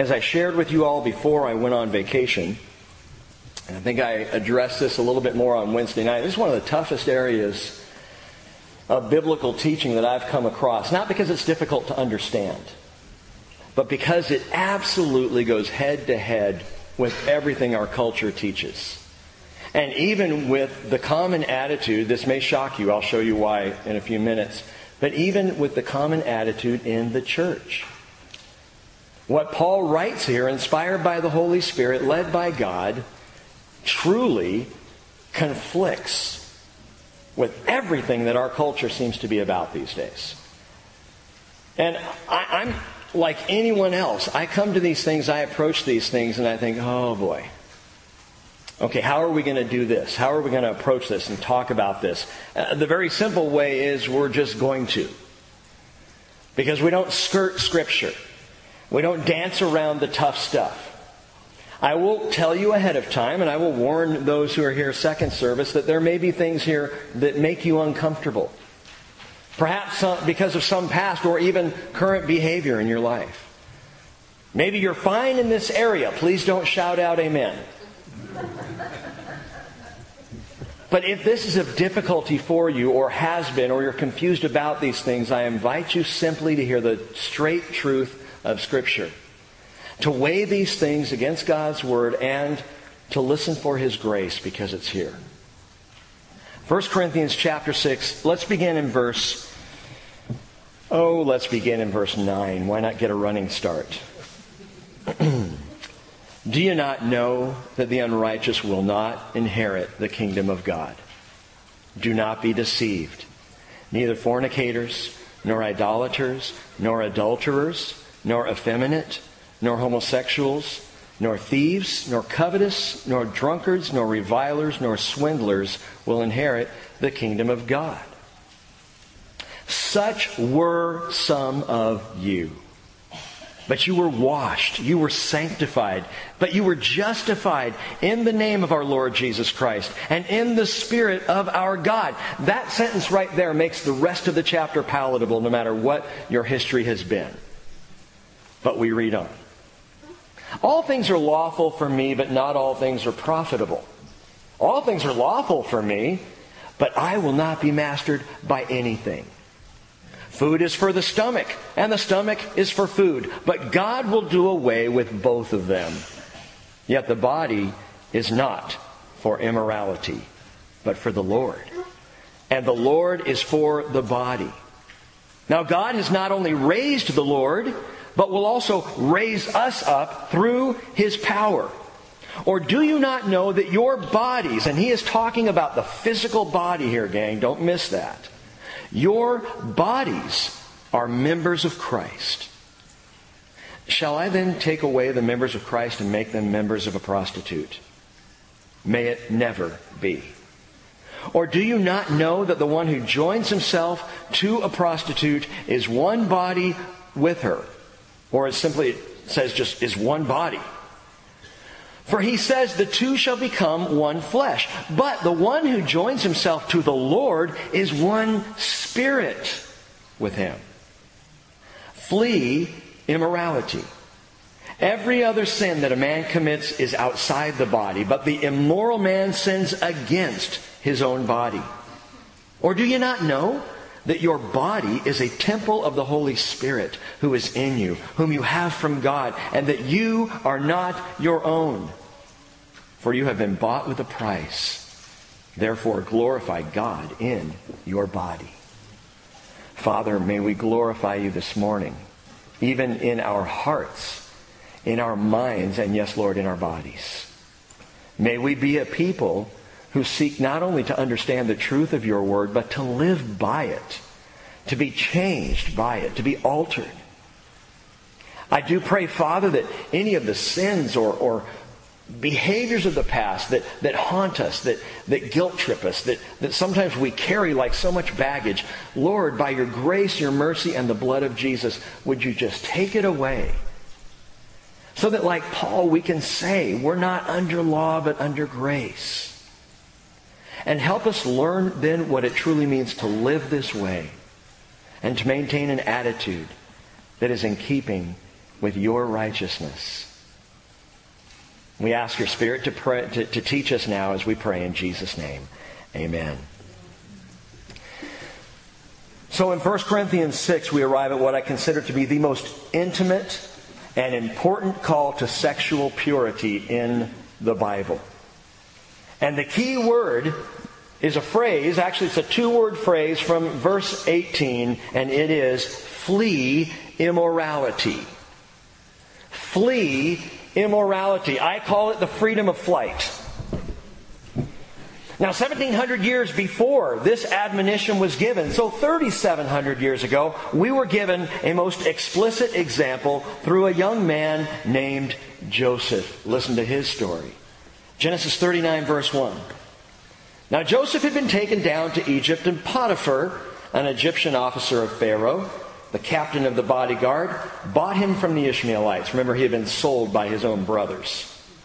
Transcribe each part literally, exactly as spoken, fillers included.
As I shared with you all before I went on vacation, and I think I addressed this a little bit more on Wednesday night, this is one of the toughest areas of biblical teaching that I've come across. Not because it's difficult to understand, but because it absolutely goes head to head with everything our culture teaches. And even with the common attitude, this may shock you, I'll show you why in a few minutes, but even with the common attitude in the church. What Paul writes here, inspired by the Holy Spirit, led by God, truly conflicts with everything that our culture seems to be about these days. And I, I'm like anyone else. I come to these things, I approach these things, and I think, oh boy. Okay, how are we going to do this? How are we going to approach this and talk about this? Uh, the very simple way is we're just going to. Because we don't skirt Scripture. We don't dance around the tough stuff. I will tell you ahead of time, and I will warn those who are here second service, that there may be things here that make you uncomfortable. Perhaps some, because of some past or even current behavior in your life. Maybe you're fine in this area. Please don't shout out amen. But if this is of difficulty for you, or has been, or you're confused about these things, I invite you simply to hear the straight truth of Scripture. To weigh these things against God's Word and to listen for His grace because it's here. First Corinthians chapter six, let's begin in verse, oh, let's begin in verse nine. Why not get a running start? Do you not know that the unrighteous will not inherit the kingdom of God? Do not be deceived. Neither fornicators, nor idolaters, nor adulterers, nor effeminate, nor homosexuals, nor thieves, nor covetous, nor drunkards, nor revilers, nor swindlers will inherit the kingdom of God. Such were some of you. But you were washed, you were sanctified, but you were justified in the name of our Lord Jesus Christ and in the Spirit of our God. That sentence right there makes the rest of the chapter palatable no matter what your history has been. But we read on. All things are lawful for me, but not all things are profitable. All things are lawful for me, but I will not be mastered by anything. Food is for the stomach, and the stomach is for food. But God will do away with both of them. Yet the body is not for immorality, but for the Lord. And the Lord is for the body. Now God has not only raised the Lord, but will also raise us up through His power. Or do you not know that your bodies, and He is talking about the physical body here, gang, don't miss that. Your bodies are members of Christ. Shall I then take away the members of Christ and make them members of a prostitute? May it never be. Or do you not know that the one who joins himself to a prostitute is one body with her? Or it simply says just is one body. For He says the two shall become one flesh. But the one who joins himself to the Lord is one spirit with Him. Flee immorality. Every other sin that a man commits is outside the body, but the immoral man sins against his own body. Or do you not know that your body is a temple of the Holy Spirit who is in you, whom you have from God, and that you are not your own? For you have been bought with a price. Therefore glorify God in your body. Father, may we glorify You this morning, even in our hearts, in our minds, and yes, Lord, in our bodies. May we be a people who seek not only to understand the truth of Your Word, but to live by it, to be changed by it, to be altered. I do pray, Father, that any of the sins or, or behaviors of the past that, that haunt us, that, that guilt trip us, that, that sometimes we carry like so much baggage, Lord, by Your grace, Your mercy, and the blood of Jesus, would You just take it away? So that like Paul, we can say, we're not under law, but under grace. And help us learn then what it truly means to live this way and to maintain an attitude that is in keeping with your righteousness. We ask your Spirit to, pray, to, to teach us now as we pray in Jesus' name. Amen. So in First Corinthians six, we arrive at what I consider to be the most intimate and important call to sexual purity in the Bible. And the key word is a phrase, actually it's a two-word phrase from verse eighteen, and it is flee immorality. Flee immorality. I call it the freedom of flight. Now, seventeen hundred years before this admonition was given, so thirty-seven hundred years ago, we were given a most explicit example through a young man named Joseph. Listen to his story. Genesis thirty-nine, verse one. Now, Joseph had been taken down to Egypt, and Potiphar, an Egyptian officer of Pharaoh, the captain of the bodyguard, bought him from the Ishmaelites. Remember, he had been sold by his own brothers,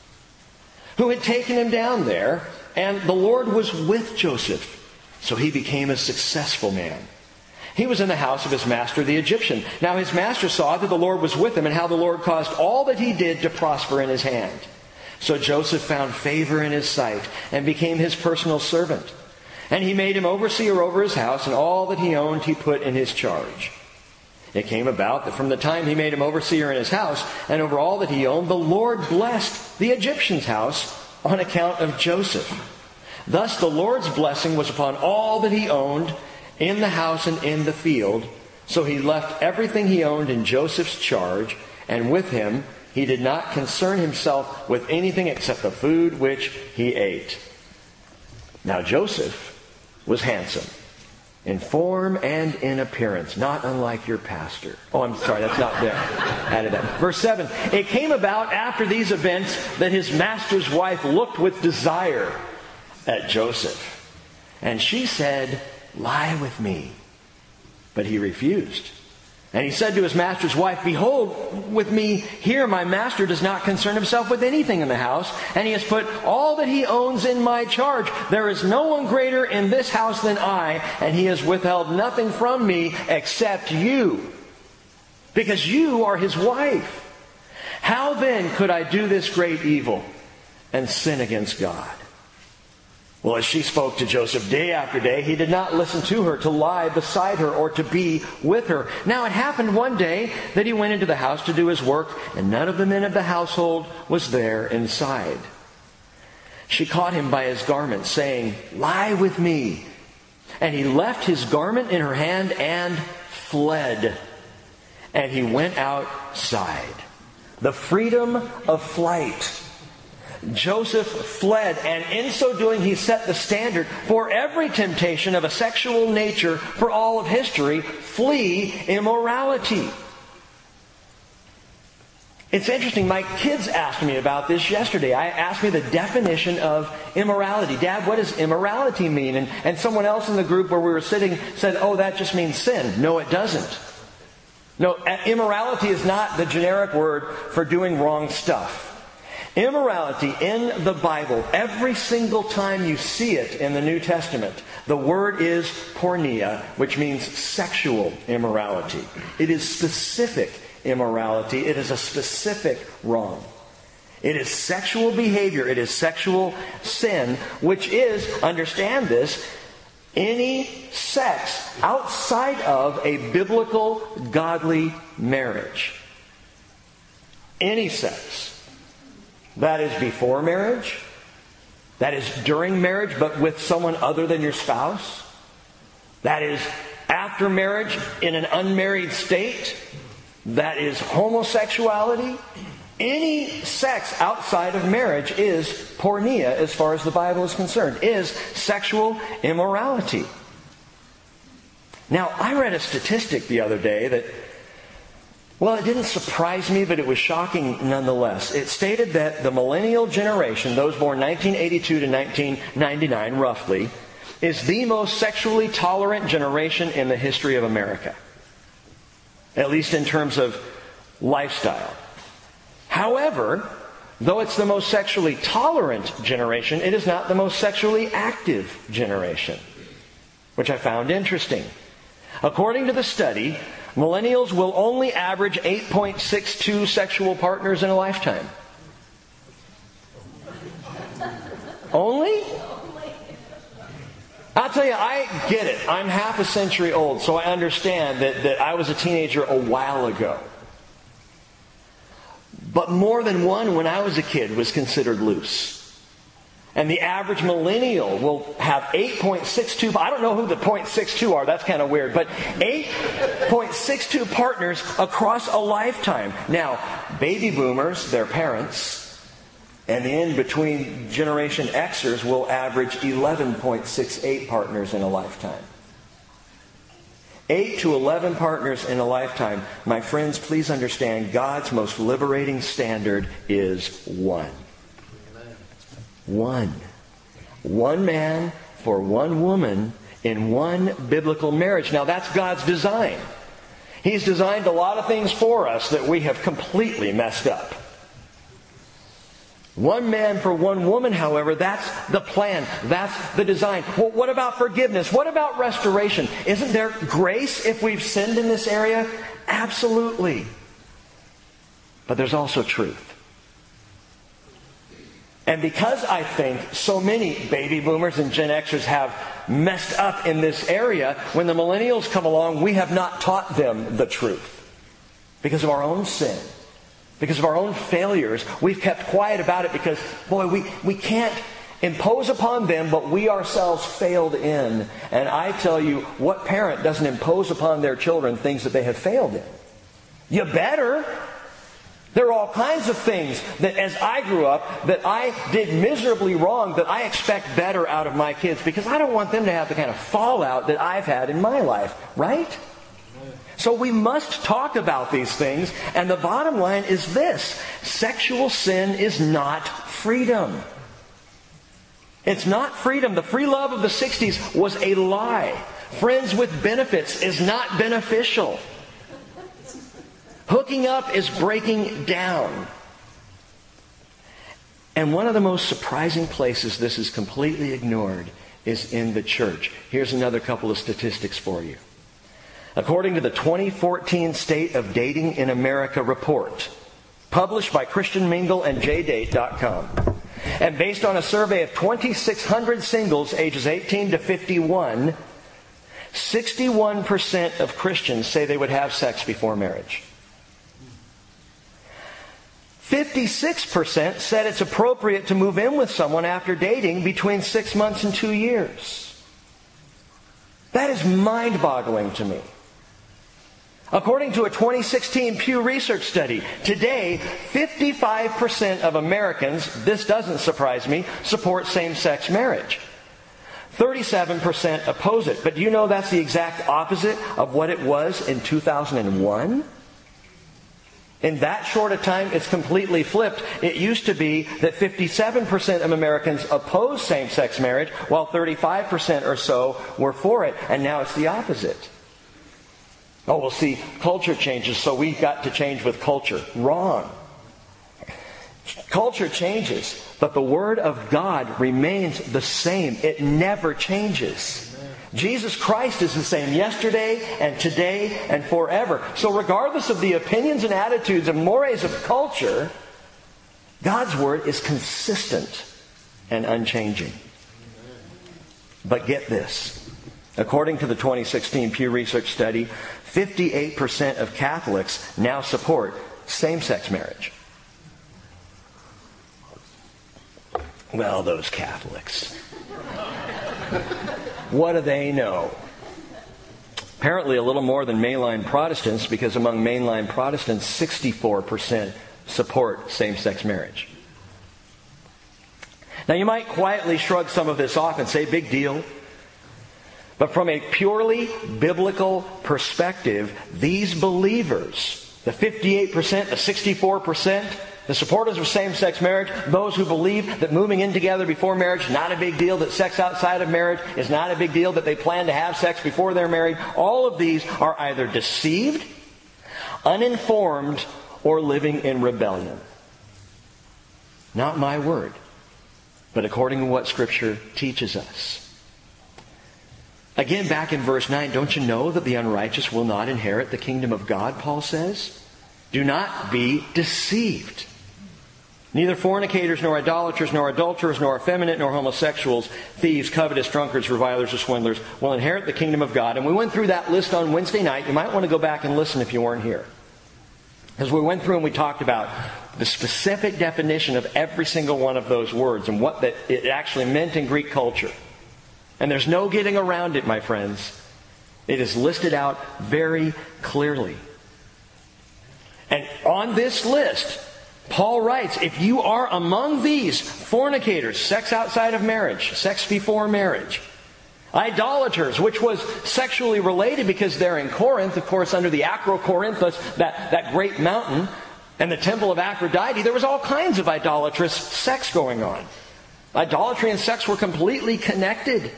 who had taken him down there. And the Lord was with Joseph, so he became a successful man. He was in the house of his master, the Egyptian. Now his master saw that the Lord was with him, and how the Lord caused all that he did to prosper in his hand. So Joseph found favor in his sight and became his personal servant. And he made him overseer over his house, and all that he owned he put in his charge. It came about that from the time he made him overseer in his house and over all that he owned, the Lord blessed the Egyptian's house on account of Joseph. Thus the Lord's blessing was upon all that he owned in the house and in the field. So he left everything he owned in Joseph's charge, and with him he did not concern himself with anything except the food which he ate. Now Joseph was handsome in form and in appearance, not unlike your pastor. Oh, I'm sorry, that's not there. Added that. Verse seven. It came about after these events that his master's wife looked with desire at Joseph. And she said, "Lie with me." But he refused. And he said to his master's wife, "Behold, with me here my master does not concern himself with anything in the house, and he has put all that he owns in my charge. There is no one greater in this house than I, and he has withheld nothing from me except you, because you are his wife. How then could I do this great evil and sin against God?" Well, as she spoke to Joseph day after day, he did not listen to her to lie beside her or to be with her. Now it happened one day that he went into the house to do his work, and none of the men of the household was there inside. She caught him by his garment, saying, "Lie with me." And he left his garment in her hand and fled. And he went outside. The freedom of flight. Joseph fled, and in so doing he set the standard for every temptation of a sexual nature for all of history. Flee immorality. It's interesting, my kids asked me about this yesterday. I asked me the definition of immorality. "Dad, what does immorality mean?" And, and someone else in the group where we were sitting said, "Oh, that just means sin." No, it doesn't. No, immorality is not the generic word for doing wrong stuff. Immorality in the Bible, every single time you see it in the New Testament, the word is porneia, which means sexual immorality. It is specific immorality. It is a specific wrong. It is sexual behavior. It is sexual sin, which is, understand this, any sex outside of a biblical, godly marriage. Any sex. That is before marriage. That is during marriage, but with someone other than your spouse. That is after marriage in an unmarried state. That is homosexuality. Any sex outside of marriage is porneia, as far as the Bible is concerned, is sexual immorality. Now, I read a statistic the other day that, well, it didn't surprise me, but it was shocking nonetheless. It stated that the millennial generation, those born nineteen eighty-two to nineteen ninety-nine roughly, is the most sexually tolerant generation in the history of America. At least in terms of lifestyle. However, though it's the most sexually tolerant generation, it is not the most sexually active generation, which I found interesting. According to the study, Millennials will only average eight point six two sexual partners in a lifetime. Only? I'll tell you, I get it. I'm half a century old, so I understand that, that I was a teenager a while ago. But more than one when I was a kid was considered loose. And the average millennial will have eight point six two, I don't know who the zero point six two are, that's kind of weird, but eight point six two partners across a lifetime. Now, baby boomers, their parents, and the in-between Generation Xers will average eleven point six eight partners in a lifetime. eight to eleven partners in a lifetime. My friends, please understand, God's most liberating standard is one. One. One man for one woman in one biblical marriage. Now that's God's design. He's designed a lot of things for us that we have completely messed up. One man for one woman, however, that's the plan. That's the design. Well, what about forgiveness? What about restoration? Isn't there grace if we've sinned in this area? Absolutely. But there's also truth. And because I think so many baby boomers and Gen Xers have messed up in this area, when the millennials come along, we have not taught them the truth. Because of our own sin. Because of our own failures, we've kept quiet about it because, boy, we, we can't impose upon them, but we ourselves failed in. And I tell you, what parent doesn't impose upon their children things that they have failed in? You better. There are all kinds of things that as I grew up that I did miserably wrong that I expect better out of my kids because I don't want them to have the kind of fallout that I've had in my life, right? So we must talk about these things, and the bottom line is this. Sexual sin is not freedom. It's not freedom. The free love of the sixties was a lie. Friends with benefits is not beneficial. Hooking up is breaking down. And one of the most surprising places this is completely ignored is in the church. Here's another couple of statistics for you. According to the twenty fourteen State of Dating in America report, published by Christian Mingle and J date dot com, and based on a survey of twenty-six hundred singles ages eighteen to fifty-one, sixty-one percent of Christians say they would have sex before marriage. fifty-six percent said it's appropriate to move in with someone after dating between six months and two years. That is mind-boggling to me. According to a twenty sixteen Pew Research study, today, fifty-five percent of Americans, this doesn't surprise me, support same-sex marriage. thirty-seven percent oppose it. But do you know that's the exact opposite of what it was in two thousand one? In that short a time, it's completely flipped. It used to be that fifty-seven percent of Americans oppose same-sex marriage, while thirty-five percent or so were for it. And now it's the opposite. Oh, well, see, culture changes, so we've got to change with culture. Wrong. Culture changes, but the Word of God remains the same. It never changes. Jesus Christ is the same yesterday and today and forever. So regardless of the opinions and attitudes and mores of culture, God's Word is consistent and unchanging. But get this. According to the twenty sixteen Pew Research study, fifty-eight percent of Catholics now support same-sex marriage. Well, those Catholics. What do they know? Apparently a little more than mainline Protestants, because among mainline Protestants, sixty-four percent support same-sex marriage. Now you might quietly shrug some of this off and say, big deal. But from a purely biblical perspective, these believers, the fifty-eight percent, the sixty-four percent, the supporters of same-sex marriage, those who believe that moving in together before marriage is not a big deal, that sex outside of marriage is not a big deal, that they plan to have sex before they're married, all of these are either deceived, uninformed, or living in rebellion. Not my word, but according to what Scripture teaches us. Again, back in verse nine, don't you know that the unrighteous will not inherit the kingdom of God, Paul says? Do not be deceived. Neither fornicators, nor idolaters, nor adulterers, nor effeminate, nor homosexuals, thieves, covetous, drunkards, revilers, or swindlers will inherit the kingdom of God. And we went through that list on Wednesday night. You might want to go back and listen if you weren't here. As we went through and we talked about the specific definition of every single one of those words and what that it actually meant in Greek culture. And there's no getting around it, my friends. It is listed out very clearly. And on this list, Paul writes, if you are among these fornicators, sex outside of marriage, sex before marriage, idolaters, which was sexually related because they're in Corinth, of course, under the Acrocorinthus, that, that great mountain, and the temple of Aphrodite, there was all kinds of idolatrous sex going on. Idolatry and sex were completely connected.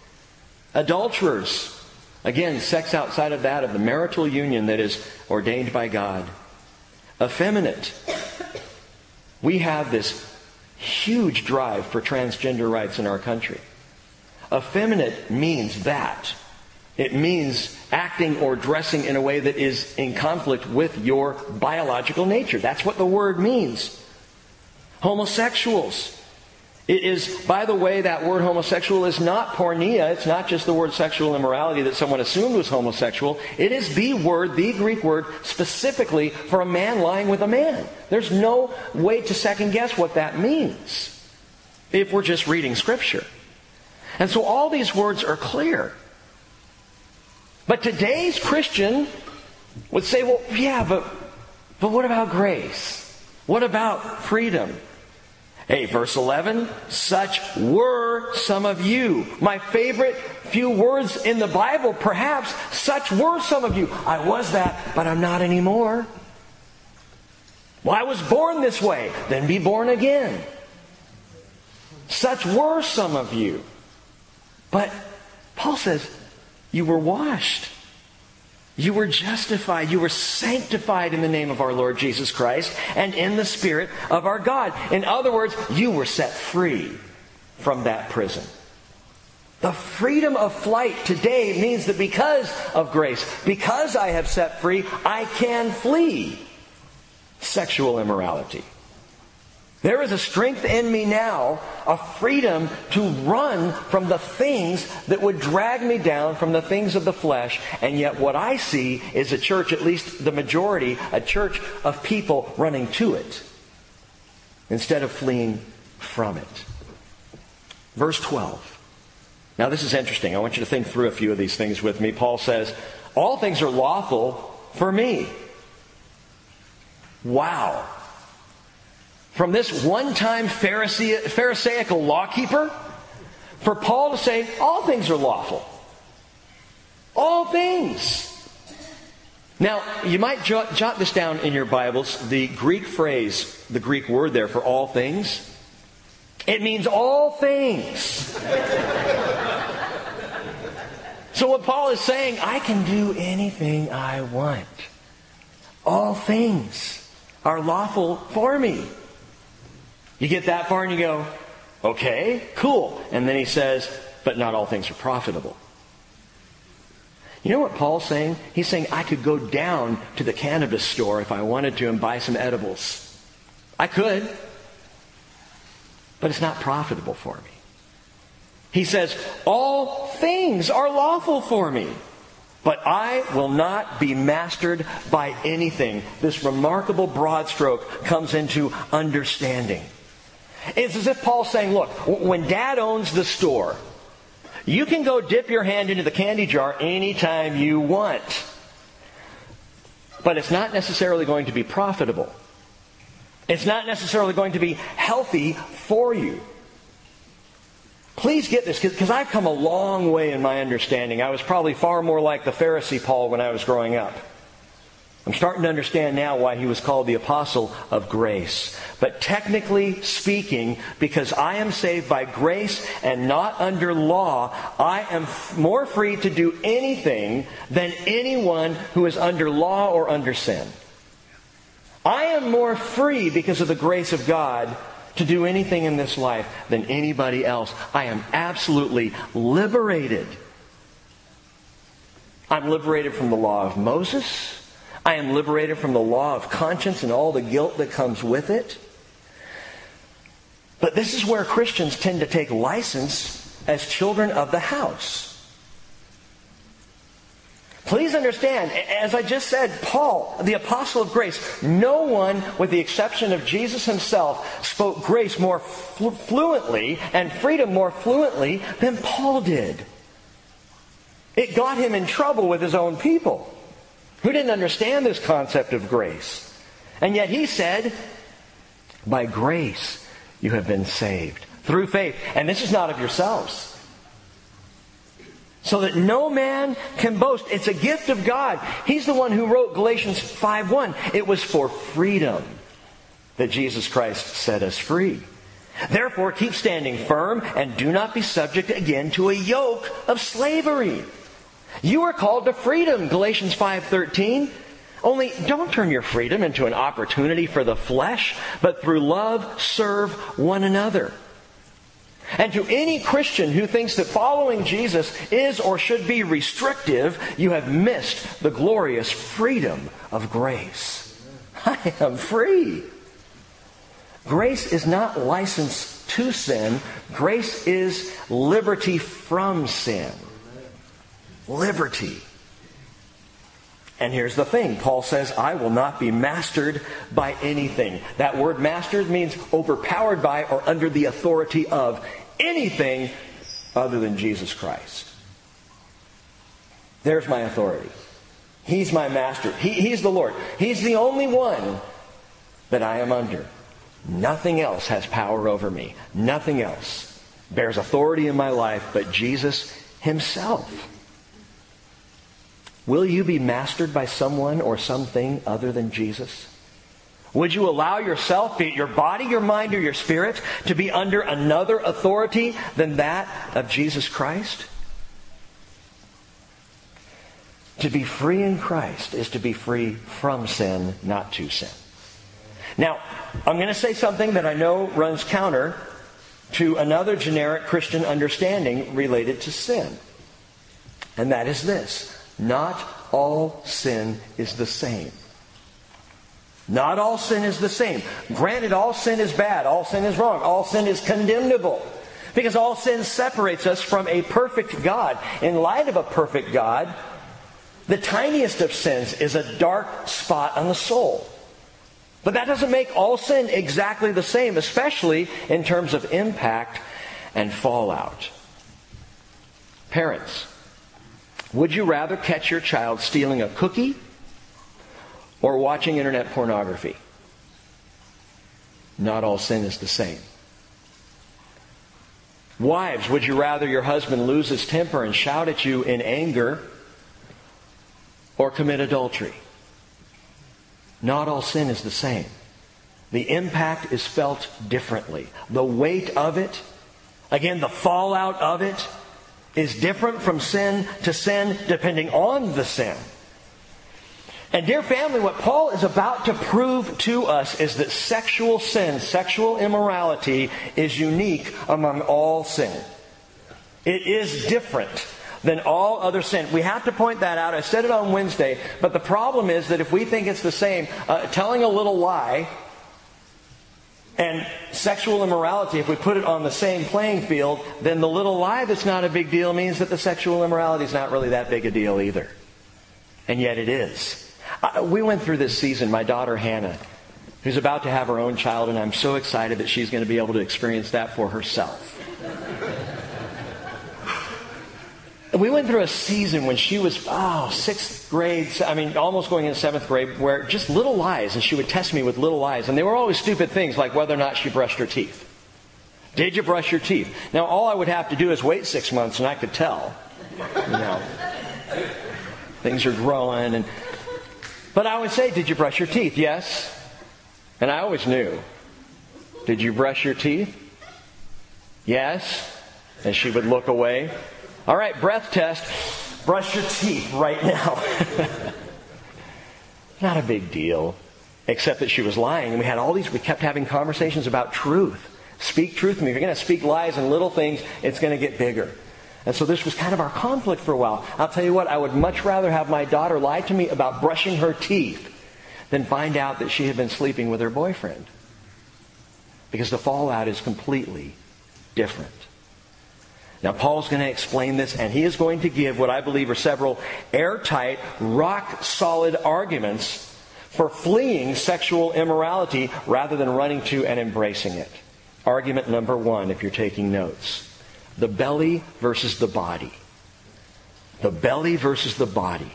Adulterers, again, sex outside of that, of the marital union that is ordained by God. Effeminate. We have this huge drive for transgender rights in our country. Effeminate means that. It means acting or dressing in a way that is in conflict with your biological nature. That's what the word means. Homosexuals. It is, by the way, that word homosexual is not porneia. It's not just the word sexual immorality that someone assumed was homosexual. It is the word, the Greek word, specifically for a man lying with a man. There's no way to second guess what that means if we're just reading Scripture. And so all these words are clear. But today's Christian would say, well, yeah, but, but what about grace? What about freedom? Hey, verse eleven, such were some of you. My favorite few words in the Bible, perhaps, such were some of you. I was that, but I'm not anymore. Well, I was born this way, then be born again. Such were some of you. But Paul says, you were washed. You were justified. You were sanctified in the name of our Lord Jesus Christ and in the Spirit of our God. In other words, you were set free from that prison. The freedom of flight today means that because of grace, because I have set free, I can flee sexual immorality. There is a strength in me now, a freedom to run from the things that would drag me down, from the things of the flesh. And yet what I see is a church, at least the majority, a church of people running to it instead of fleeing from it. Verse twelve. Now this is interesting. I want you to think through a few of these things with me. Paul says, all things are lawful for me. Wow. From this one-time Pharisee, Pharisaical lawkeeper, for Paul to say, all things are lawful. All things. Now, you might jot, jot this down in your Bibles. The Greek phrase, the Greek word there for all things, it means all things. So what Paul is saying, I can do anything I want. All things are lawful for me. You get that far and you go, okay, cool. And then he says, but not all things are profitable. You know what Paul's saying? He's saying I could go down to the cannabis store if I wanted to and buy some edibles. I could. But it's not profitable for me. He says, all things are lawful for me, but I will not be mastered by anything. This remarkable broad stroke comes into understanding. It's as if Paul's saying, look, when Dad owns the store, you can go dip your hand into the candy jar anytime you want. But it's not necessarily going to be profitable. It's not necessarily going to be healthy for you. Please get this, because I've come a long way in my understanding. I was probably far more like the Pharisee Paul when I was growing up. I'm starting to understand now why he was called the apostle of grace. But technically speaking, because I am saved by grace and not under law, I am more free to do anything than anyone who is under law or under sin. I am more free because of the grace of God to do anything in this life than anybody else. I am absolutely liberated. I'm liberated from the law of Moses. I am liberated from the law of conscience and all the guilt that comes with it. But this is where Christians tend to take license as children of the house. Please understand, as I just said, Paul, the apostle of grace, no one, with the exception of Jesus himself, spoke grace more flu- fluently and freedom more fluently than Paul did. It got him in trouble with his own people, who didn't understand this concept of grace. And yet he said, by grace you have been saved, through faith. And this is not of yourselves, so that no man can boast. It's a gift of God. He's the one who wrote Galatians five one. It was for freedom that Jesus Christ set us free. Therefore, keep standing firm and do not be subject again to a yoke of slavery. You are called to freedom, Galatians five thirteen. Only don't turn your freedom into an opportunity for the flesh, but through love serve one another. And to any Christian who thinks that following Jesus is or should be restrictive, you have missed the glorious freedom of grace. I am free. Grace is not license to sin. Grace is liberty from sin. Liberty. And here's the thing. Paul says, I will not be mastered by anything. That word mastered means overpowered by or under the authority of anything other than Jesus Christ. There's my authority. He's my master. He, he's the Lord. He's the only one that I am under. Nothing else has power over me. Nothing else bears authority in my life but Jesus himself. Will you be mastered by someone or something other than Jesus? Would you allow yourself, be it your body, your mind, or your spirit, to be under another authority than that of Jesus Christ? To be free in Christ is to be free from sin, not to sin. Now, I'm going to say something that I know runs counter to another generic Christian understanding related to sin. And that is this. Not all sin is the same. Not all sin is the same. Granted, all sin is bad. All sin is wrong. All sin is condemnable. Because all sin separates us from a perfect God. In light of a perfect God, the tiniest of sins is a dark spot on the soul. But that doesn't make all sin exactly the same, especially in terms of impact and fallout. Parents, would you rather catch your child stealing a cookie or watching internet pornography? Not all sin is the same. Wives, would you rather your husband lose his temper and shout at you in anger or commit adultery? Not all sin is the same. The impact is felt differently. The weight of it, again, the fallout of it, is different from sin to sin depending on the sin. And dear family, what Paul is about to prove to us is that sexual sin, sexual immorality, is unique among all sin. It is different than all other sin. We have to point that out. I said it on Wednesday, but the problem is that if we think it's the same, uh, telling a little lie and sexual immorality, if we put it on the same playing field, then the little lie that's not a big deal means that the sexual immorality is not really that big a deal either. And yet it is. Uh, we went through this season, my daughter Hannah, who's about to have her own child, and I'm so excited that she's going to be able to experience that for herself. We went through a season when she was, oh, sixth grade, I mean, almost going into seventh grade, where just little lies, and she would test me with little lies. And they were always stupid things, like whether or not she brushed her teeth. Did you brush your teeth? Now, all I would have to do is wait six months, and I could tell. You know, things are growing. And But I would say, did you brush your teeth? Yes. And I always knew. Did you brush your teeth? Yes. And she would look away. All right, breath test. Brush your teeth right now. Not a big deal. Except that she was lying. And we had all these, we kept having conversations about truth. Speak truth to me. If you're going to speak lies and little things, it's going to get bigger. And so this was kind of our conflict for a while. I'll tell you what, I would much rather have my daughter lie to me about brushing her teeth than find out that she had been sleeping with her boyfriend. Because the fallout is completely different. Now, Paul's going to explain this, and he is going to give what I believe are several airtight, rock-solid arguments for fleeing sexual immorality rather than running to and embracing it. Argument number one, if you're taking notes. The belly versus the body. The belly versus the body.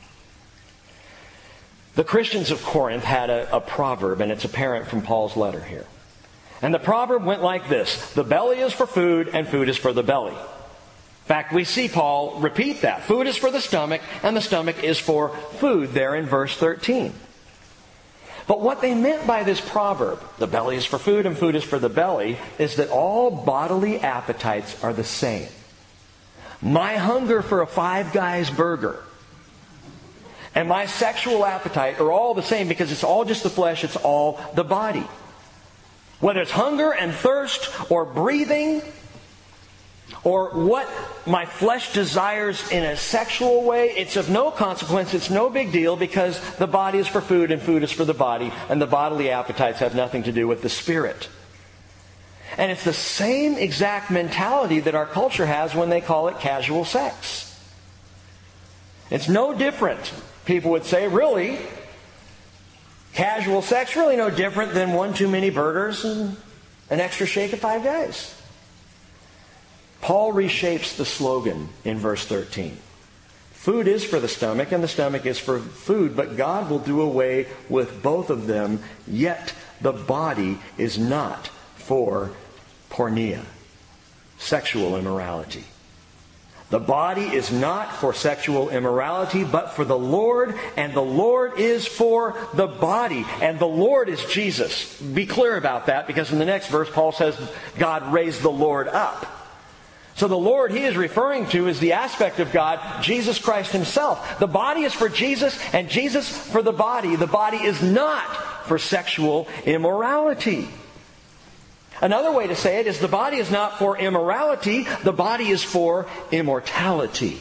The Christians of Corinth had a, a proverb, and it's apparent from Paul's letter here. And the proverb went like this: the belly is for food, and food is for the belly. In fact, we see Paul repeat that. Food is for the stomach, and the stomach is for food, there in verse thirteen. But what they meant by this proverb, the belly is for food and food is for the belly, is that all bodily appetites are the same. My hunger for a Five Guys burger and my sexual appetite are all the same because it's all just the flesh, it's all the body. Whether it's hunger and thirst or breathing or what my flesh desires in a sexual way, it's of no consequence, it's no big deal because the body is for food and food is for the body, and the bodily appetites have nothing to do with the spirit. And it's the same exact mentality that our culture has when they call it casual sex. It's no different, people would say, really. Casual sex, really no different than one too many burgers and an extra shake of Five Guys. Paul reshapes the slogan in verse thirteen. Food is for the stomach, and the stomach is for food, but God will do away with both of them, yet the body is not for porneia, sexual immorality. The body is not for sexual immorality, but for the Lord, and the Lord is for the body, and the Lord is Jesus. Be clear about that, because in the next verse Paul says God raised the Lord up. So the Lord he is referring to is the aspect of God, Jesus Christ himself. The body is for Jesus, and Jesus for the body. The body is not for sexual immorality. Another way to say it is the body is not for immorality, the body is for immortality.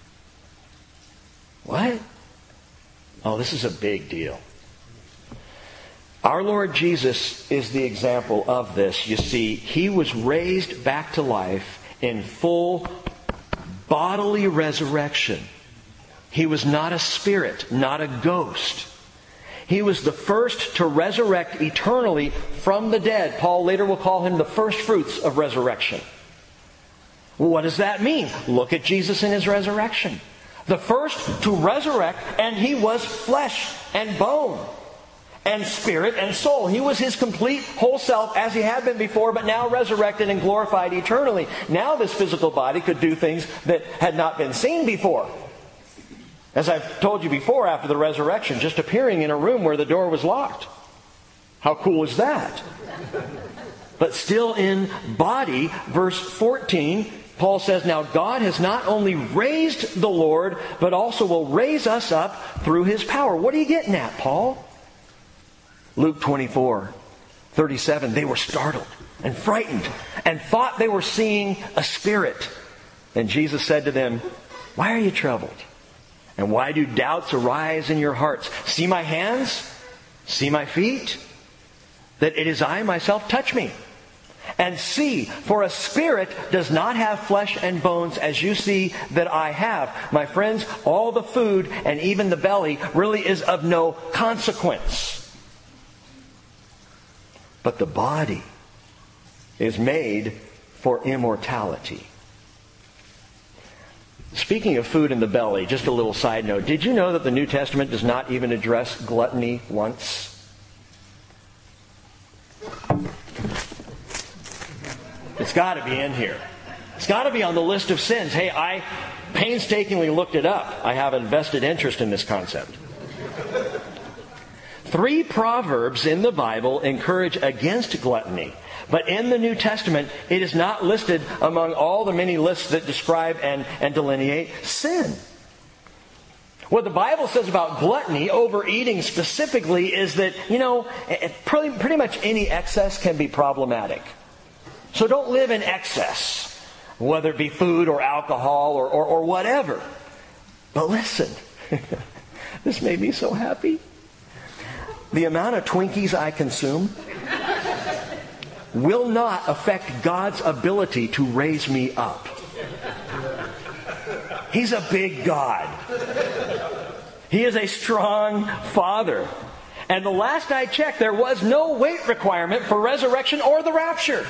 What? Oh, this is a big deal. Our Lord Jesus is the example of this. You see, he was raised back to life in full bodily resurrection. He was not a spirit, not a ghost. He was the first to resurrect eternally from the dead. Paul later will call him the first fruits of resurrection. Well, what does that mean? Look at Jesus in his resurrection. The first to resurrect, and he was flesh and bone and spirit and soul. He was his complete whole self as he had been before, but now resurrected and glorified eternally. Now this physical body could do things that had not been seen before. As I've told you before, after the resurrection, just appearing in a room where the door was locked. How cool is that? But still in body, verse fourteen, Paul says, now God has not only raised the Lord, but also will raise us up through his power. What are you getting at, Paul? Luke twenty-four, thirty-seven, they were startled and frightened and thought they were seeing a spirit. And Jesus said to them, why are you troubled? And why do doubts arise in your hearts? See my hands? See my feet? That it is I myself, touch me. And see, for a spirit does not have flesh and bones as you see that I have. My friends, all the food and even the belly really is of no consequence. But the body is made for immortality. Speaking of food in the belly, just a little side note. Did you know that the New Testament does not even address gluttony once? It's got to be in here. It's got to be on the list of sins. Hey, I painstakingly looked it up. I have a vested interest in this concept. Three proverbs in the Bible encourage against gluttony. But in the New Testament, it is not listed among all the many lists that describe and, and delineate sin. What the Bible says about gluttony, overeating specifically, is that, you know, pretty, pretty much any excess can be problematic. So don't live in excess. whether it be food or alcohol or, or, or whatever. But listen, this made me so happy. The amount of Twinkies I consume will not affect God's ability to raise me up. He's a big God. He is a strong Father. And the last I checked, there was no weight requirement for resurrection or the rapture.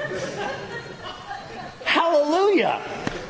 Hallelujah.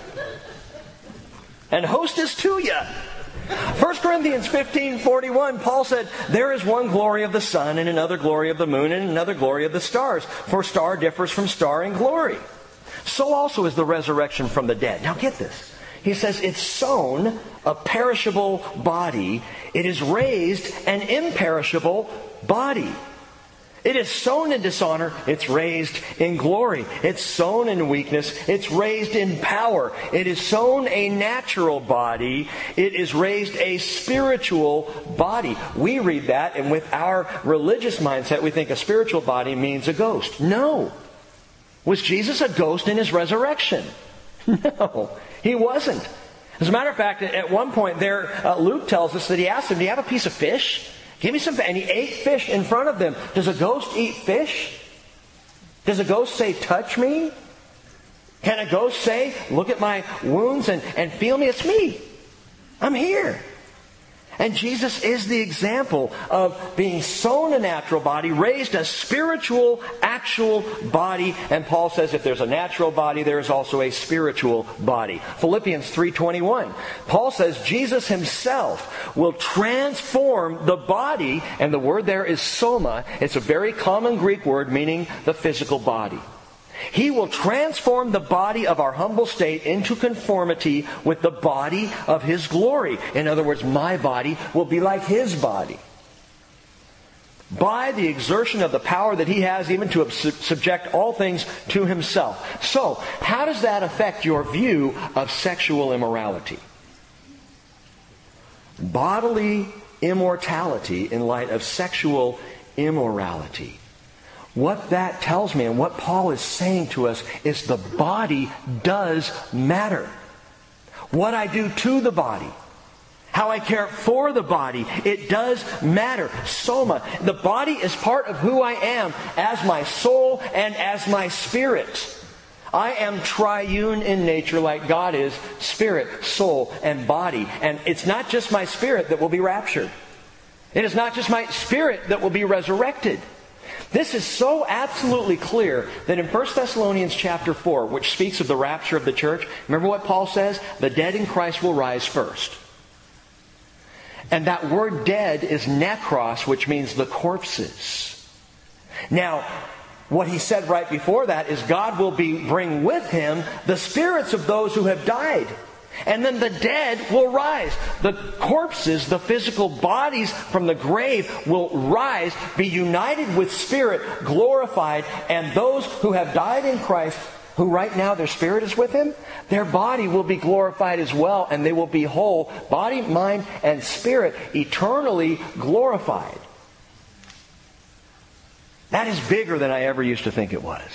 And hostess to ya. First Corinthians fifteen forty-one, Paul said, there is one glory of the sun, and another glory of the moon, and another glory of the stars. For star differs from star in glory. So also is the resurrection from the dead. Now get this. He says it's sown a perishable body. It is raised an imperishable body. It is sown in dishonor. It's raised in glory. It's sown in weakness. It's raised in power. It is sown a natural body. It is raised a spiritual body. We read that, and with our religious mindset, we think a spiritual body means a ghost. No. Was Jesus a ghost in His resurrection? No, He wasn't. As a matter of fact, at one point there, uh, Luke tells us that He asked him, do you have a piece of fish? Give me some fish. And He ate fish in front of them. Does a ghost eat fish? Does a ghost say, touch me? Can a ghost say, look at my wounds and, and feel me? It's me. I'm here. And Jesus is the example of being sown a natural body, raised a spiritual, actual body. And Paul says if there's a natural body, there is also a spiritual body. Philippians three twenty-one. Paul says Jesus Himself will transform the body. And the word there is soma. It's a very common Greek word meaning the physical body. He will transform the body of our humble state into conformity with the body of His glory. In other words, my body will be like His body. By the exertion of the power that He has even to subject all things to Himself. So, how does that affect your view of sexual immorality? Bodily immortality in light of sexual immorality. What that tells me and what Paul is saying to us is the body does matter. What I do to the body, how I care for the body, it does matter. Soma, the body is part of who I am as my soul and as my spirit. I am triune in nature like God is, spirit, soul, and body. And it's not just my spirit that will be raptured. It is not just my spirit that will be resurrected. This is so absolutely clear that in First Thessalonians chapter four, which speaks of the rapture of the church, remember what Paul says? The dead in Christ will rise first. And that word dead is nekros, which means the corpses. Now, what he said right before that is God will be bring with Him the spirits of those who have died. And then the dead will rise. The corpses, the physical bodies from the grave will rise, be united with spirit, glorified. And those who have died in Christ, who right now their spirit is with Him, their body will be glorified as well. And they will be whole, body, mind, and spirit, eternally glorified. That is bigger than I ever used to think it was.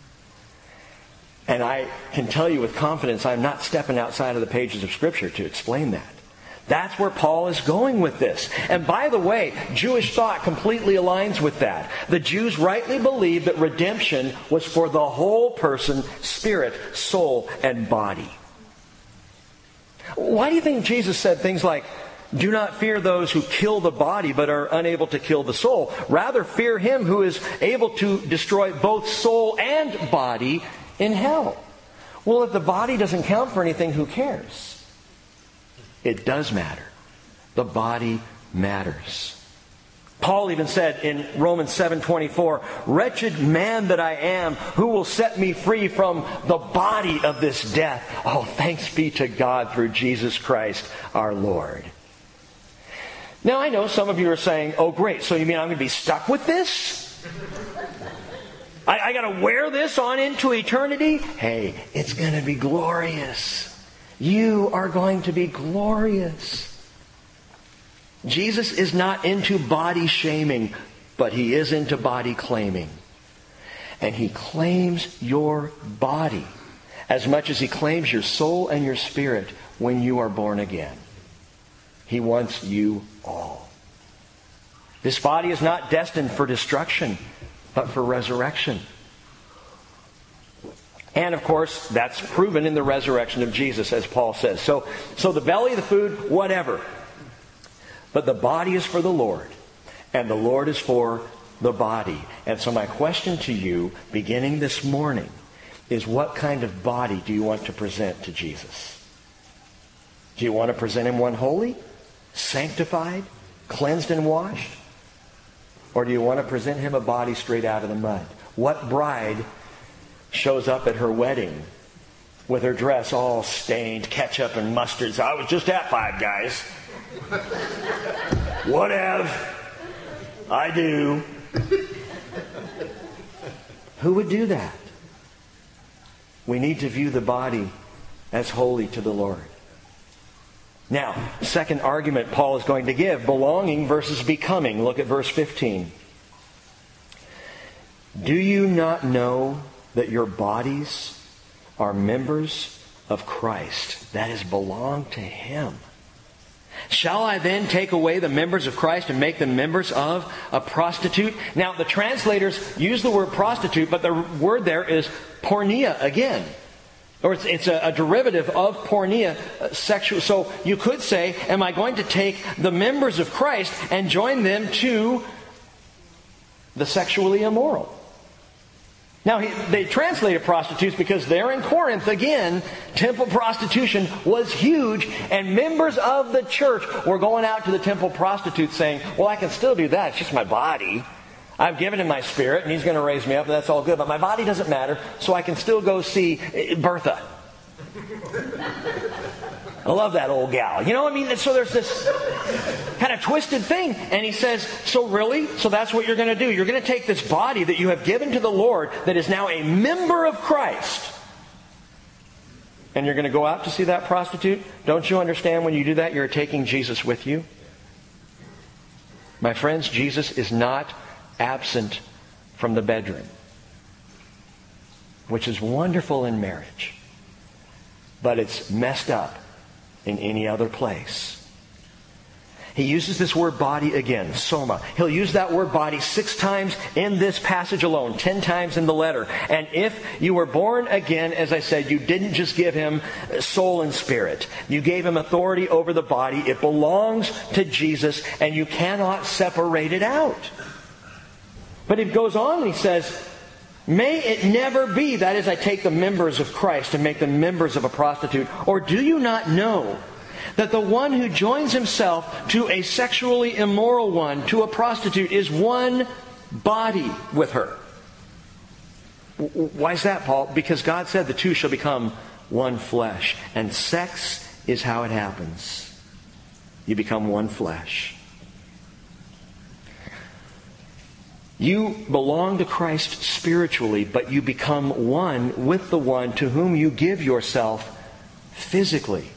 And I can tell you with confidence, I'm not stepping outside of the pages of Scripture to explain that. That's where Paul is going with this. And by the way, Jewish thought completely aligns with that. The Jews rightly believed that redemption was for the whole person, spirit, soul, and body. Why do you think Jesus said things like, do not fear those who kill the body but are unable to kill the soul. Rather fear Him who is able to destroy both soul and body in hell. Well, if the body doesn't count for anything, who cares? It does matter. The body matters. Paul even said in Romans seven twenty-four, wretched man that I am, who will set me free from the body of this death? Oh, thanks be to God through Jesus Christ our Lord. Now I know some of you are saying, oh great, so you mean I'm going to be stuck with this? I, I got to wear this on into eternity? Hey, it's going to be glorious. You are going to be glorious. Jesus is not into body shaming, but He is into body claiming. And He claims your body as much as He claims your soul and your spirit when you are born again. He wants you all. This body is not destined for destruction, but for resurrection. And of course, that's proven in the resurrection of Jesus, as Paul says. So, so the belly, the food, whatever. But the body is for the Lord, and the Lord is for the body. And so my question to you, beginning this morning, is what kind of body do you want to present to Jesus? Do you want to present Him one holy, sanctified, cleansed and washed? Or do you want to present Him a body straight out of the mud? What bride shows up at her wedding with her dress all stained, ketchup and mustard? So I was just at Five Guys. Whatever. I do. Who would do that? We need to view the body as holy to the Lord. Now, second argument Paul is going to give, belonging versus becoming. Look at verse fifteen. Do you not know that your bodies are members of Christ? That is, belong to Him. Shall I then take away the members of Christ and make them members of a prostitute? Now, the translators use the word prostitute, but the word there is porneia again. Or it's, it's a, a derivative of porneia, uh, sexual. So you could say, am I going to take the members of Christ and join them to the sexually immoral? Now, he, they translated prostitutes because there in Corinth, again, temple prostitution was huge, and members of the church were going out to the temple prostitutes saying, well, I can still do that. It's just my body. I've given Him my spirit, and He's going to raise me up, and that's all good. But my body doesn't matter, so I can still go see Bertha. I love that old gal. You know what I mean? So there's this kind of twisted thing. And he says, so really? So that's what you're going to do. You're going to take this body that you have given to the Lord that is now a member of Christ, and you're going to go out to see that prostitute? Don't you understand when you do that, you're taking Jesus with you? My friends, Jesus is not absent from the bedroom, which is wonderful in marriage, but it's messed up in any other place. He uses this word body again, soma. He'll use that word body six times in this passage alone, ten times in the letter. And if you were born again, as I said, you didn't just give Him soul and spirit. You gave Him authority over the body. It belongs to Jesus, and you cannot separate it out. But it goes on and he says, may it never be, that is, I take the members of Christ and make them members of a prostitute. Or do you not know that the one who joins himself to a sexually immoral one, to a prostitute, is one body with her? Why is that, Paul? Because God said the two shall become one flesh. And sex is how it happens. You become one flesh. You belong to Christ spiritually, but you become one with the one to whom you give yourself physically.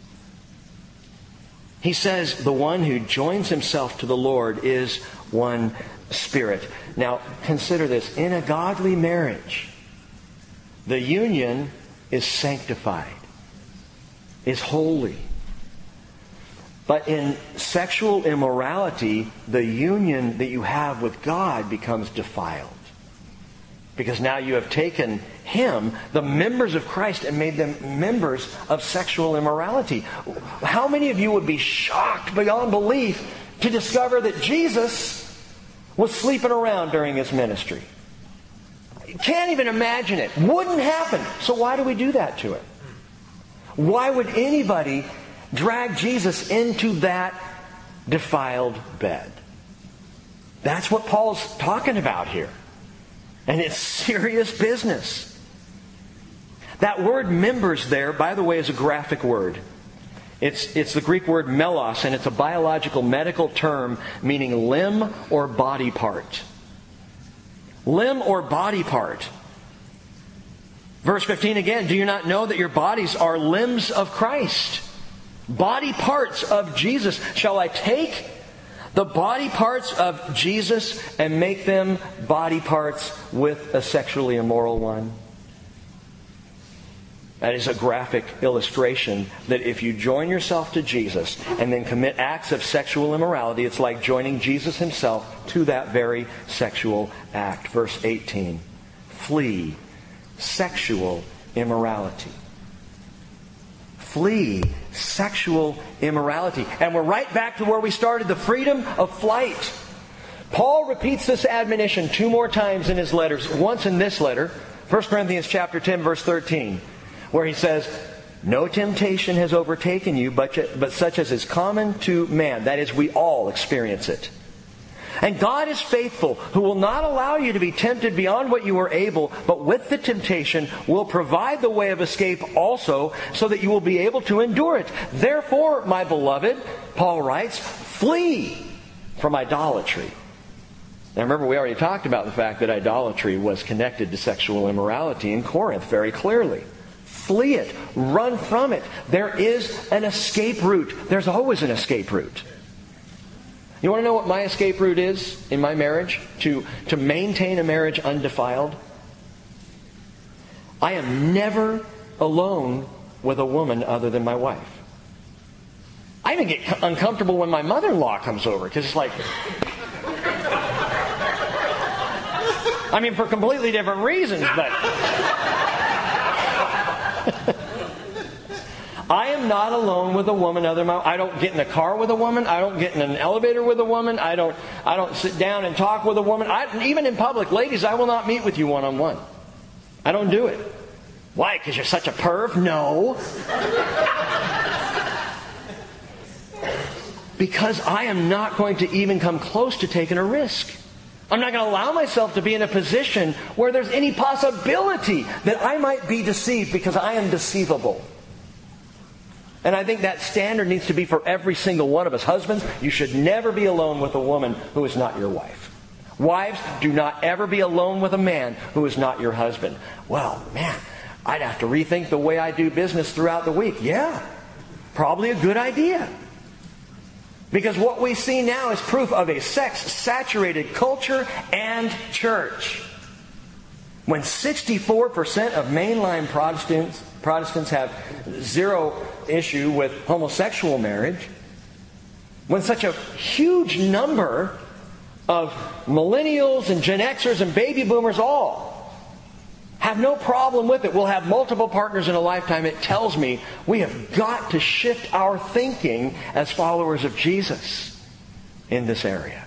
He says the one who joins himself to the Lord is one spirit. Now, consider this. In a godly marriage, the union is sanctified, is holy. But in sexual immorality, the union that you have with God becomes defiled. Because now you have taken Him, the members of Christ, and made them members of sexual immorality. How many of you would be shocked beyond belief to discover that Jesus was sleeping around during His ministry? You can't even imagine it. Wouldn't happen. So why do we do that to Him? Why would anybody drag Jesus into that defiled bed? That's what Paul's talking about here. And it's serious business. That word members there, by the way, is a graphic word. It's, it's the Greek word melos, and it's a biological medical term meaning limb or body part. Limb or body part. Verse fifteen again, do you not know that your bodies are limbs of Christ? Body parts of Jesus. Shall I take the body parts of Jesus and make them body parts with a sexually immoral one? That is a graphic illustration that if you join yourself to Jesus and then commit acts of sexual immorality, it's like joining Jesus himself to that very sexual act. Verse eighteen. Flee sexual immorality. Flee sexual immorality. And we're right back to where we started, the freedom of flight. Paul repeats this admonition two more times in his letters. Once in this letter, First Corinthians chapter ten, verse thirteen, where he says, "No temptation has overtaken you, but, but such as is common to man." That is, we all experience it. "And God is faithful, who will not allow you to be tempted beyond what you are able, but with the temptation will provide the way of escape also, so that you will be able to endure it. Therefore, my beloved," Paul writes, "flee from idolatry." Now remember, we already talked about the fact that idolatry was connected to sexual immorality in Corinth very clearly. Flee it. Run from it. There is an escape route. There's always an escape route. You want to know what my escape route is in my marriage? To, to maintain a marriage undefiled? I am never alone with a woman other than my wife. I even get uncomfortable when my mother-in-law comes over, because it's like... I mean, for completely different reasons, but... I am not alone with a woman other than my... I don't get in a car with a woman. I don't get in an elevator with a woman. I don't I don't sit down and talk with a woman. I, even in public, ladies, I will not meet with you one-on-one. I don't do it. Why? Because you're such a perv? No. Because I am not going to even come close to taking a risk. I'm not going to allow myself to be in a position where there's any possibility that I might be deceived, because I am deceivable. And I think that standard needs to be for every single one of us. Husbands, you should never be alone with a woman who is not your wife. Wives, do not ever be alone with a man who is not your husband. Well, man, I'd have to rethink the way I do business throughout the week. Yeah, probably a good idea. Because what we see now is proof of a sex-saturated culture and church. When sixty-four percent of mainline Protestants, Protestants have zero issue with homosexual marriage, when such a huge number of millennials and Gen Xers and baby boomers all have no problem with it, we'll have multiple partners in a lifetime, it tells me we have got to shift our thinking as followers of Jesus in this area.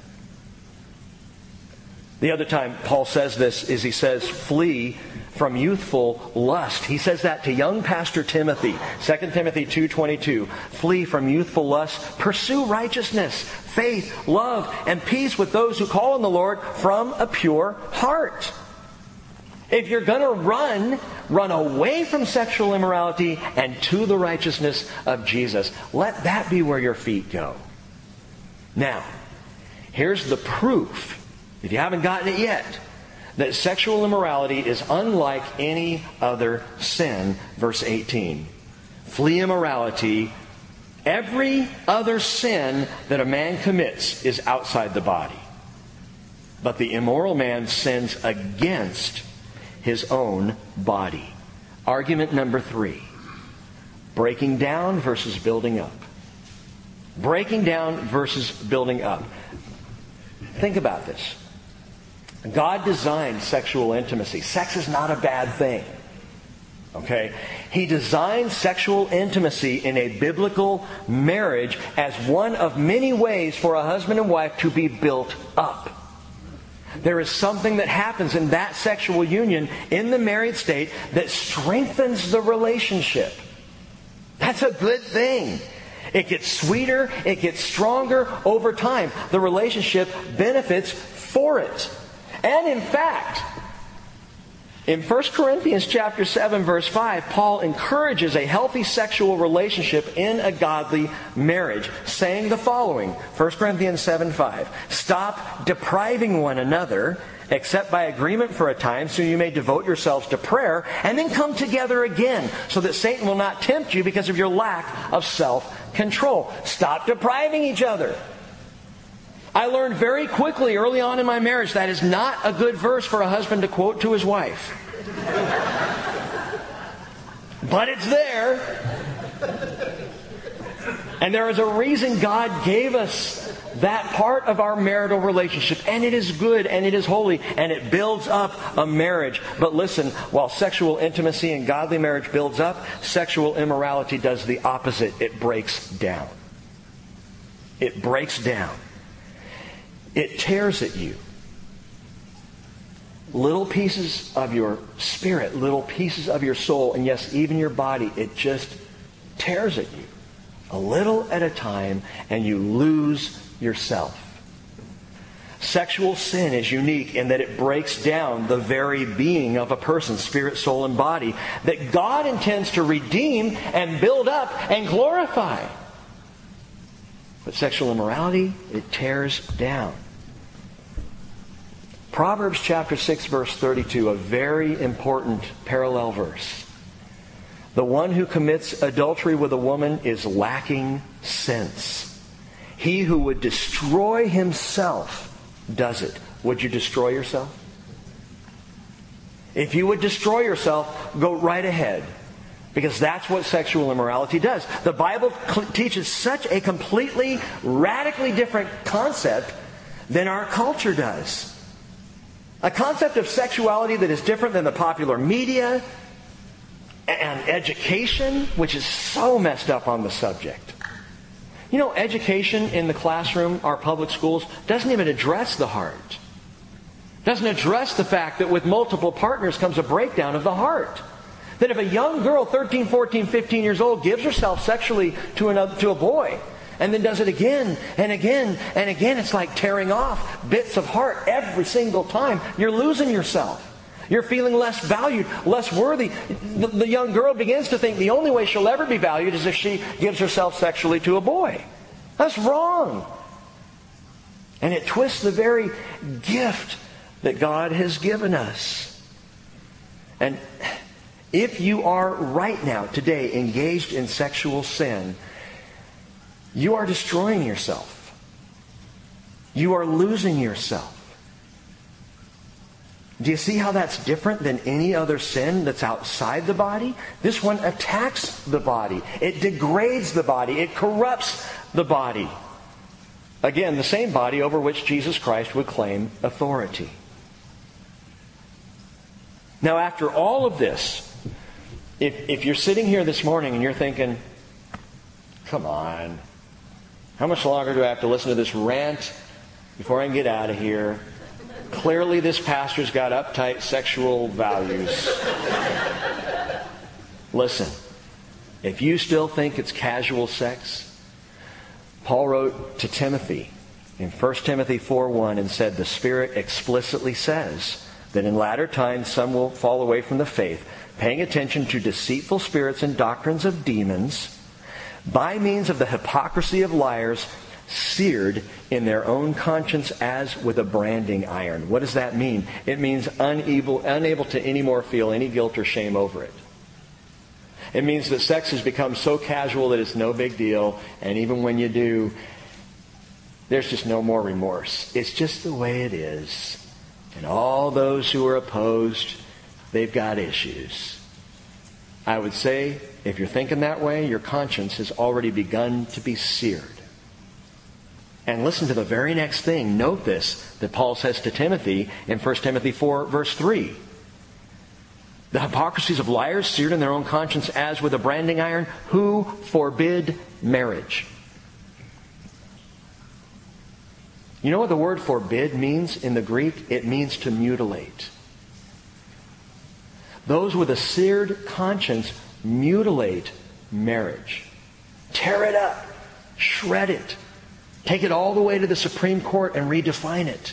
The other time Paul says this is he says, flee from youthful lust. He says that to young Pastor Timothy. Second Timothy two twenty-two. Flee from youthful lust. Pursue righteousness, faith, love, and peace with those who call on the Lord from a pure heart. If you're going to run, run away from sexual immorality and to the righteousness of Jesus. Let that be where your feet go. Now, here's the proof, if you haven't gotten it yet, that sexual immorality is unlike any other sin. Verse eighteen. Flee immorality. Every other sin that a man commits is outside the body. But the immoral man sins against his own body. Argument number three. Breaking down versus building up. Breaking down versus building up. Think about this. God designed sexual intimacy. Sex is not a bad thing. Okay? He designed sexual intimacy in a biblical marriage as one of many ways for a husband and wife to be built up. There is something that happens in that sexual union in the married state that strengthens the relationship. That's a good thing. It gets sweeter, it gets stronger over time. The relationship benefits for it. And in fact, in First Corinthians chapter seven, verse five, Paul encourages a healthy sexual relationship in a godly marriage, saying the following, First Corinthians seven five, "Stop depriving one another, except by agreement for a time, so you may devote yourselves to prayer, and then come together again, so that Satan will not tempt you because of your lack of self-control." Stop depriving each other. I learned very quickly early on in my marriage that is not a good verse for a husband to quote to his wife. But it's there. And there is a reason God gave us that part of our marital relationship. And it is good and it is holy and it builds up a marriage. But listen, while sexual intimacy and godly marriage builds up, sexual immorality does the opposite. It breaks down. It breaks down. It tears at you. Little pieces of your spirit, little pieces of your soul, and yes, even your body, it just tears at you. A little at a time, and you lose yourself. Sexual sin is unique in that it breaks down the very being of a person, spirit, soul, and body, that God intends to redeem and build up and glorify. But sexual immorality, it tears down. Proverbs chapter six, verse thirty-two, a very important parallel verse. The one who commits adultery with a woman is lacking sense. He who would destroy himself does it. Would you destroy yourself? If you would destroy yourself, go right ahead. Because that's what sexual immorality does. The Bible cl- teaches such a completely, radically different concept than our culture does. A concept of sexuality that is different than the popular media and education, which is so messed up on the subject. You know, education in the classroom, our public schools, doesn't even address the heart. Doesn't address the fact that with multiple partners comes a breakdown of the heart. That if a young girl, thirteen, fourteen, fifteen years old, gives herself sexually to another, to a boy, and then does it again and again and again, it's like tearing off bits of heart every single time. You're losing yourself. You're feeling less valued, less worthy. The, the young girl begins to think the only way she'll ever be valued is if she gives herself sexually to a boy. That's wrong. And it twists the very gift that God has given us. And if you are right now, today, engaged in sexual sin, you are destroying yourself. You are losing yourself. Do you see how that's different than any other sin that's outside the body? This one attacks the body. It degrades the body. It corrupts the body. Again, the same body over which Jesus Christ would claim authority. Now, after all of this, if, if you're sitting here this morning and you're thinking, come on, how much longer do I have to listen to this rant before I can get out of here? Clearly this pastor's got uptight sexual values. Listen, if you still think it's casual sex, Paul wrote to Timothy in First Timothy four one and said, the Spirit explicitly says that in latter times some will fall away from the faith, paying attention to deceitful spirits and doctrines of demons, by means of the hypocrisy of liars, seared in their own conscience as with a branding iron. What does that mean? It means unable, unable to anymore feel any guilt or shame over it. It means that sex has become so casual that it's no big deal, and even when you do, there's just no more remorse. It's just the way it is. And all those who are opposed, they've got issues. I would say, if you're thinking that way, your conscience has already begun to be seared. And listen to the very next thing. Note this, that Paul says to Timothy in First Timothy four, verse three. The hypocrisies of liars, seared in their own conscience as with a branding iron, who forbid marriage. You know what the word forbid means in the Greek? It means to mutilate. Those with a seared conscience mutilate marriage. Tear it up. Shred it. Take it all the way to the Supreme Court and redefine it.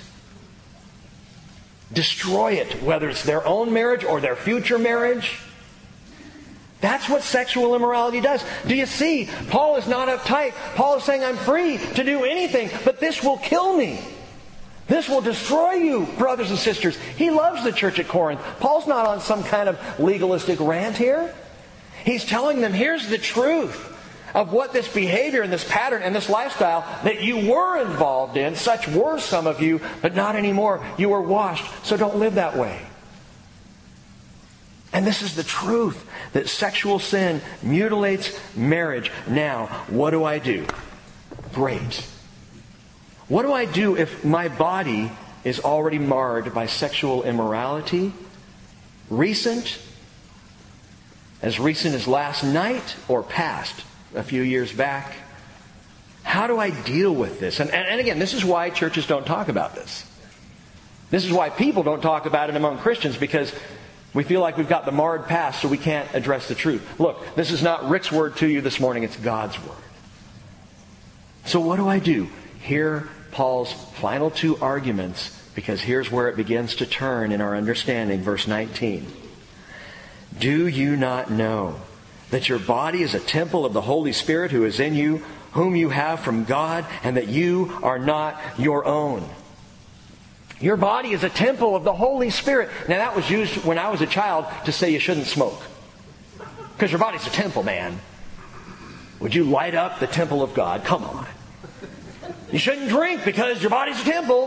Destroy it, whether it's their own marriage or their future marriage. That's what sexual immorality does. Do you see? Paul is not uptight. Paul is saying, I'm free to do anything, but this will kill me. This will destroy you, brothers and sisters. He loves the church at Corinth. Paul's not on some kind of legalistic rant here. He's telling them, here's the truth of what this behavior and this pattern and this lifestyle that you were involved in. Such were some of you, but not anymore. You were washed, so don't live that way. And this is the truth, that sexual sin mutilates marriage. Now, what do I do? Great. What do I do if my body is already marred by sexual immorality? Recent, as recent as last night, or past, a few years back? How do I deal with this? And, and, and again, this is why churches don't talk about this. This is why people don't talk about it among Christians, because we feel like we've got the marred past, so we can't address the truth. Look, this is not Rick's word to you this morning, it's God's word. So what do I do? Hear Paul's final two arguments, because here's where it begins to turn in our understanding. Verse nineteen. Do you not know that your body is a temple of the Holy Spirit who is in you, whom you have from God, and that you are not your own? Your body is a temple of the Holy Spirit. Now that was used when I was a child to say you shouldn't smoke. Because your body's a temple, man. Would you light up the temple of God? Come on. You shouldn't drink because your body's a temple.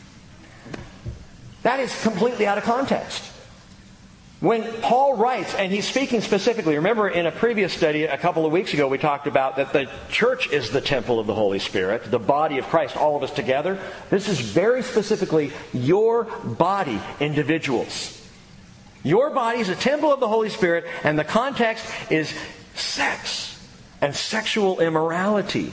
That is completely out of context. When Paul writes, and he's speaking specifically, remember in a previous study a couple of weeks ago we talked about that the church is the temple of the Holy Spirit, the body of Christ, all of us together. This is very specifically your body, individuals. Your body is a temple of the Holy Spirit, and the context is sex and sexual immorality.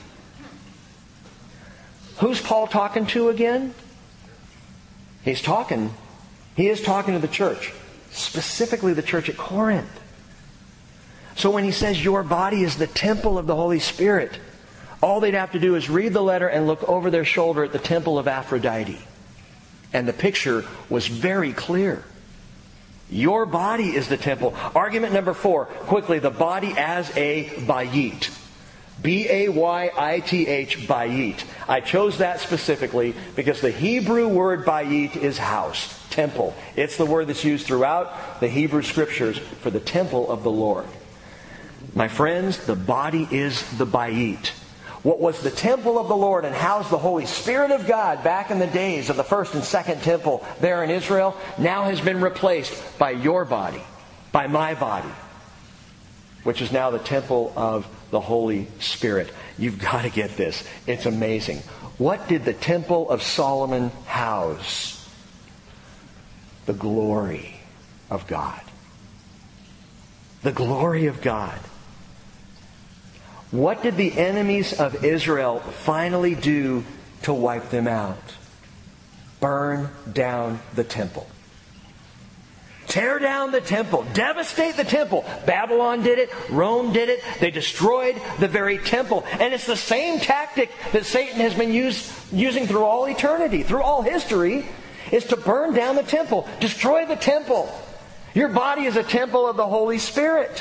Who's Paul talking to again? He's talking, he is talking to the church. Specifically the church at Corinth. So when he says your body is the temple of the Holy Spirit, all they'd have to do is read the letter and look over their shoulder at the temple of Aphrodite. And the picture was very clear. Your body is the temple. Argument number four, quickly, the body as a bayit. B A Y I T H, bayit. I chose that specifically because the Hebrew word bayit is house, temple. It's the word that's used throughout the Hebrew Scriptures for the temple of the Lord. My friends, the body is the bayit. What was the temple of the Lord and housed the Holy Spirit of God back in the days of the first and second temple there in Israel now has been replaced by your body, by my body, which is now the temple of the Holy Spirit. You've got to get this. It's amazing. What did the temple of Solomon house? The glory of God. The glory of God. What did the enemies of Israel finally do to wipe them out? Burn down the temple. Tear down the temple. Devastate the temple. Babylon did it. Rome did it. They destroyed the very temple. And it's the same tactic that Satan has been used, using through all eternity, through all history, is to burn down the temple. Destroy the temple. Your body is a temple of the Holy Spirit.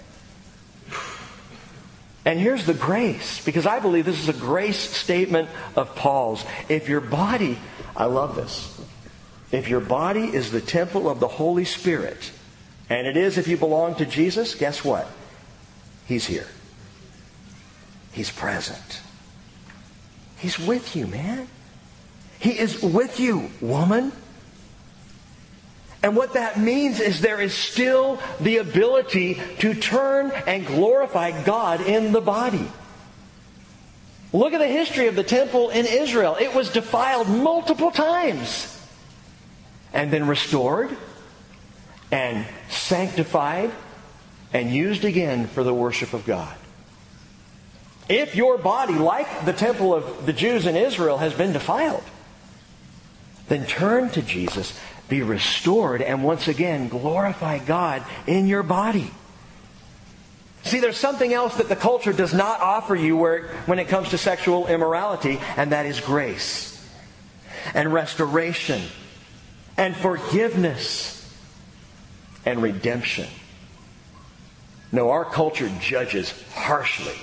And here's the grace, because I believe this is a grace statement of Paul's. If your body, I love this. If your body is the temple of the Holy Spirit, and it is if you belong to Jesus, guess what? He's here. He's present. He's with you, man. He is with you, woman. And what that means is there is still the ability to turn and glorify God in the body. Look at the history of the temple in Israel. It was defiled multiple times. And then restored and sanctified and used again for the worship of God. If your body, like the temple of the Jews in Israel, has been defiled, then turn to Jesus, be restored, and once again glorify God in your body. See, there's something else that the culture does not offer you where, when it comes to sexual immorality, and that is grace and restoration and forgiveness and redemption. No, our culture judges harshly.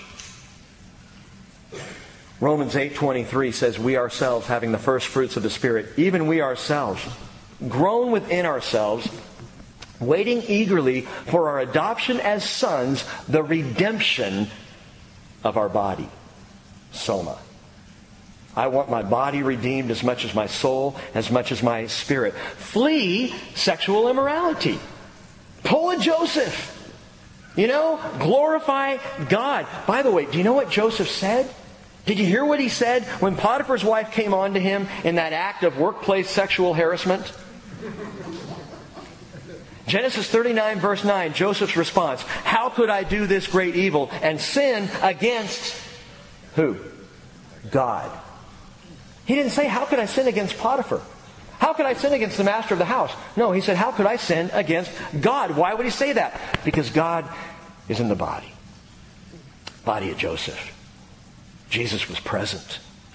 Romans eight twenty-three says, we ourselves, having the first fruits of the Spirit, even we ourselves, groan within ourselves, waiting eagerly for our adoption as sons, the redemption of our body. Soma. I want my body redeemed as much as my soul, as much as my spirit. Flee sexual immorality. Pull a Joseph. You know, glorify God. By the way, do you know what Joseph said? Did you hear what he said when Potiphar's wife came on to him in that act of workplace sexual harassment? Genesis thirty-nine verse nine, Joseph's response. How could I do this great evil and sin against who? God. He didn't say, how could I sin against Potiphar? How could I sin against the master of the house? No, he said, how could I sin against God? Why would he say that? Because God is in the body. Body of Joseph. Jesus was present.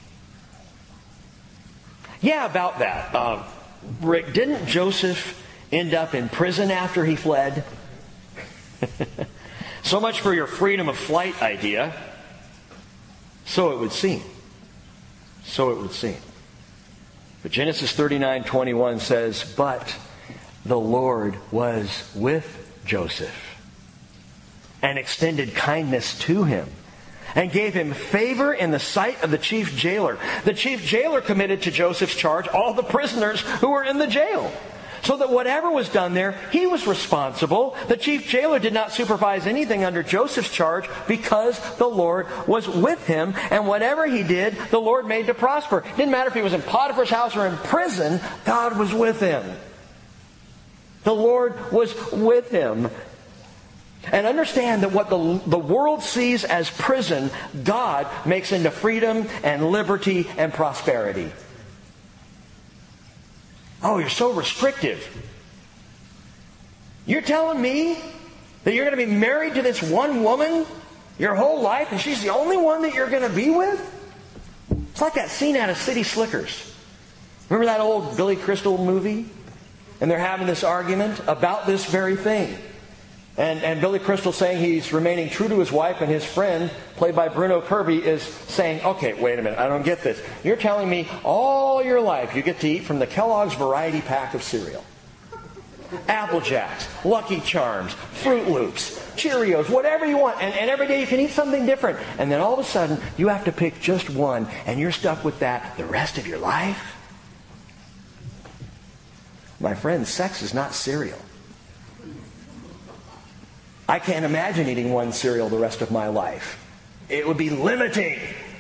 Yeah, about that. Uh, Rick, didn't Joseph end up in prison after he fled? So much for your freedom of flight idea. So it would seem. So it would seem. But Genesis thirty-nine twenty-one says, but the Lord was with Joseph and extended kindness to him and gave him favor in the sight of the chief jailer. The chief jailer committed to Joseph's charge all the prisoners who were in the jail. So that whatever was done there, he was responsible. The chief jailer did not supervise anything under Joseph's charge because the Lord was with him. And whatever he did, the Lord made to prosper. It didn't matter if he was in Potiphar's house or in prison, God was with him. The Lord was with him. And understand that what the, the world sees as prison, God makes into freedom and liberty and prosperity. Oh, you're so restrictive. You're telling me that you're going to be married to this one woman your whole life and she's the only one that you're going to be with? It's like that scene out of City Slickers. Remember that old Billy Crystal movie? And they're having this argument about this very thing. And, and Billy Crystal saying he's remaining true to his wife, and his friend, played by Bruno Kirby, is saying, okay, wait a minute, I don't get this. You're telling me all your life you get to eat from the Kellogg's Variety Pack of cereal. Apple Jacks, Lucky Charms, Fruit Loops, Cheerios, whatever you want. And, and every day you can eat something different. And then all of a sudden you have to pick just one, and you're stuck with that the rest of your life? My friend, sex is not cereal. I can't imagine eating one cereal the rest of my life. It would be limiting.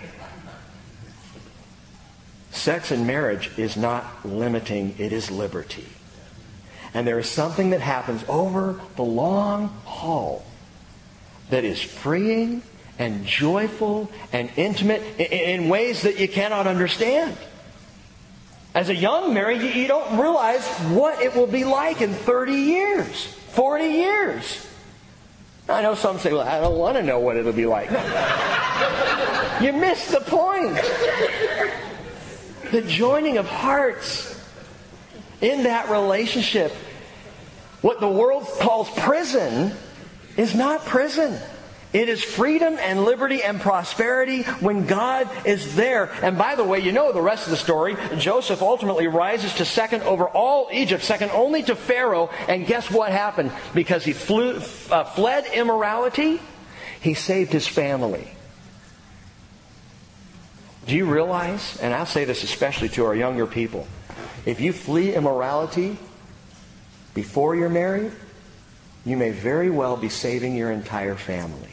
Sex in marriage is not limiting, it is liberty. And there is something that happens over the long haul that is freeing and joyful and intimate in ways that you cannot understand. As a young married, you don't realize what it will be like in thirty years, forty years. I know some say, well, I don't want to know what it'll be like. You missed the point. The joining of hearts in that relationship. What the world calls prison is not prison. It is freedom and liberty and prosperity when God is there. And by the way, you know the rest of the story. Joseph ultimately rises to second over all Egypt, second only to Pharaoh. And guess what happened? Because he flew, uh, fled immorality, he saved his family. Do you realize, and I'll say this especially to our younger people, if you flee immorality before you're married, you may very well be saving your entire family.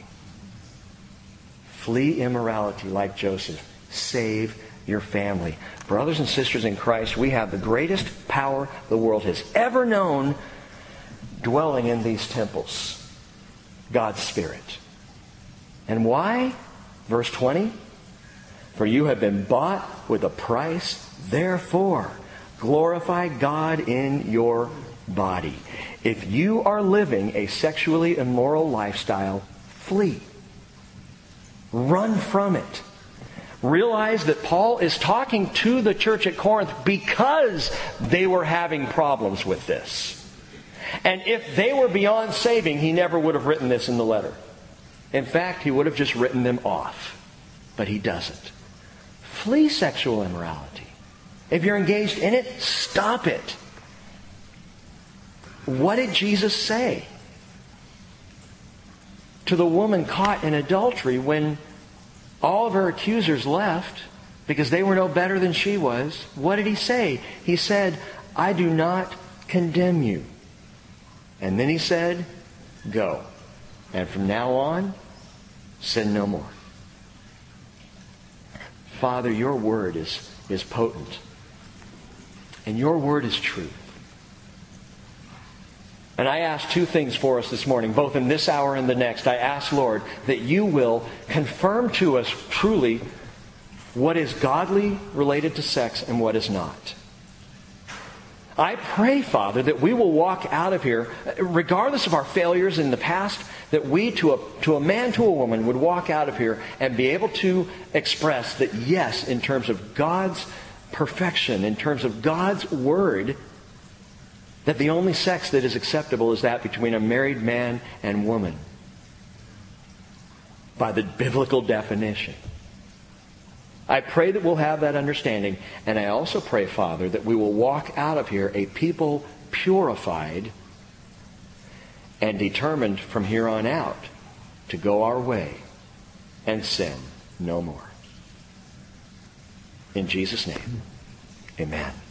Flee immorality like Joseph. Save your family. Brothers and sisters in Christ, we have the greatest power the world has ever known dwelling in these temples. God's Spirit. And why? Verse twenty. For you have been bought with a price. Therefore, glorify God in your body. If you are living a sexually immoral lifestyle, flee. Run from it. Realize that Paul is talking to the church at Corinth because they were having problems with this. And if they were beyond saving, he never would have written this in the letter. In fact, he would have just written them off. But he doesn't. Flee sexual immorality. If you're engaged in it, stop it. What did Jesus say to the woman caught in adultery when all of her accusers left because they were no better than she was? What did he say? He said, I do not condemn you. And then he said, go. And from now on, sin no more. Father, your word is, is potent. And your word is truth. And I ask two things for us this morning, both in this hour and the next. I ask, Lord, that you will confirm to us truly what is godly related to sex and what is not. I pray, Father, that we will walk out of here, regardless of our failures in the past, that we, to a, to a man, to a woman, would walk out of here and be able to express that, yes, in terms of God's perfection, in terms of God's word, that the only sex that is acceptable is that between a married man and woman, by the biblical definition. I pray that we'll have that understanding, and I also pray, Father, that we will walk out of here a people purified and determined from here on out to go our way and sin no more. In Jesus' name, amen.